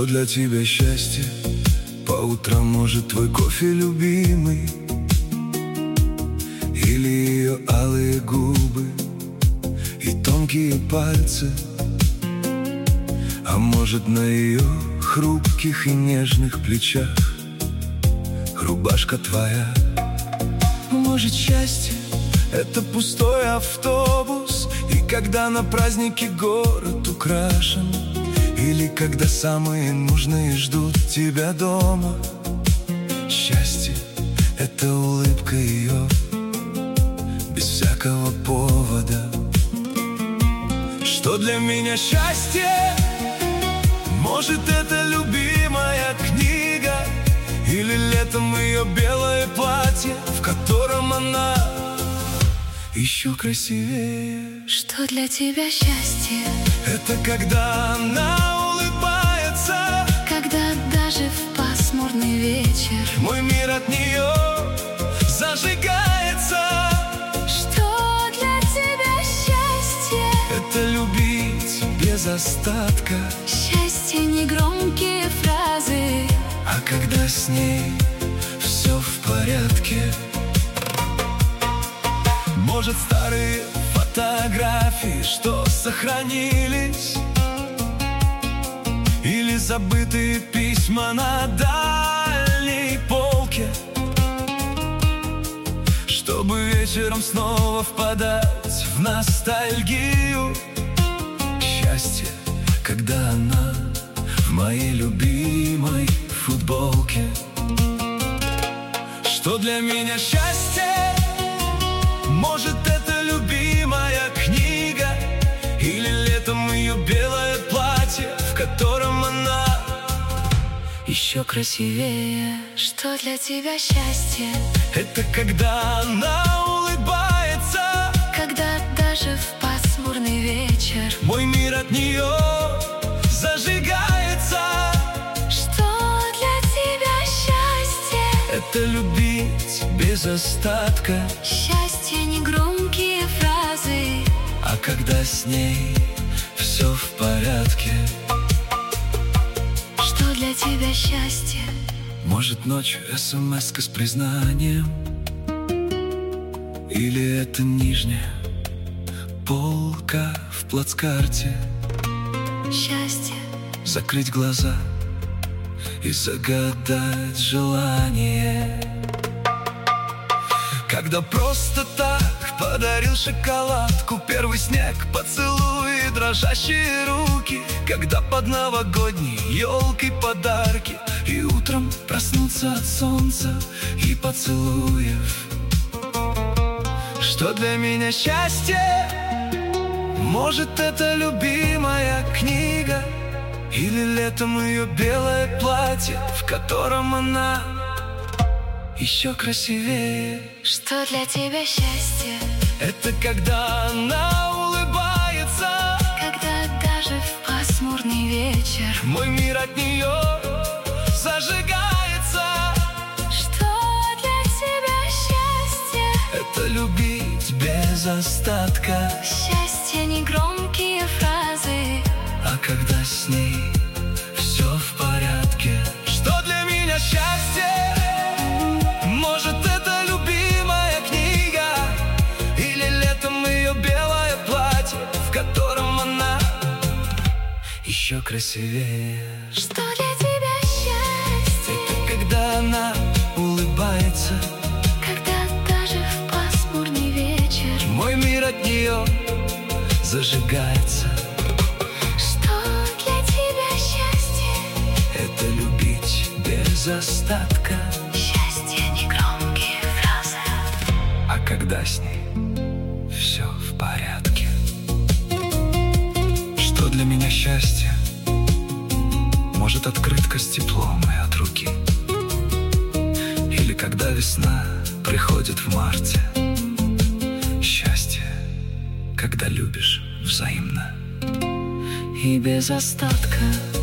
Что для тебя счастье? По утрам, может, твой кофе любимый, или ее алые губы и тонкие пальцы, а может, на ее хрупких и нежных плечах рубашка твоя. Может, счастье — это пустой автобус, и когда на празднике город украшен, или когда самые нужные ждут тебя дома. Счастье — это улыбка ее без всякого повода. Что для меня счастье? Может, это любимая книга, или летом ее белое платье, в котором она еще красивее. Что для тебя счастье? Это когда она улыбается, когда даже в пасмурный вечер мой мир от нее зажигается. Что для тебя счастье? Это любить без остатка. Счастье не громкие фразы, а когда с ней все в порядке. Может, старые фотографии, что сохранились, или забытые письма на дальней полке, чтобы вечером снова впадать в ностальгию. Счастье, когда она в моей любимой футболке. Что для меня счастье? Может, это любимая книга, или летом ее белое платье, в котором она еще красивее. Что для тебя счастье? Это когда она улыбается, когда даже в пасмурный вечер мой мир от нее зажигается. Что для тебя счастье? Это любить без остатка. Счастье не громкие фразы, а когда с ней все в порядке. Что для тебя счастье? Может, ночью смс-ка с признанием, или это нижняя полка в плацкарте. Счастье — закрыть глаза и загадать желание. Когда просто так подарил шоколадку, первый снег, поцелуи, дрожащие руки, когда под новогодней елкой подарки, и утром проснуться от солнца и поцелуев. Что для меня счастье? Может, это любимая книга, или летом ее белое платье, в котором она еще красивее. Что для тебя счастье? Это когда она улыбается, когда даже в пасмурный вечер мой мир от нее зажигается. Что для тебя счастье? Это любить без остатка. Счастье не громкие фразы, а когда с ней все в порядке. Что для меня счастье? Может, это любимая книга, или летом ее белое платье, в котором она еще красивее. Что для тебя счастье? Это когда она улыбается, когда даже в пасмурный вечер мой мир от нее зажигается. Что для тебя счастье? Это любить без остатка. Счастье не громкие фразы, а когда с ней все в порядке. Что для меня счастье? Может, открытка с теплом и от руки, или когда весна приходит в марте. Счастье, когда любишь взаимно и без остатка.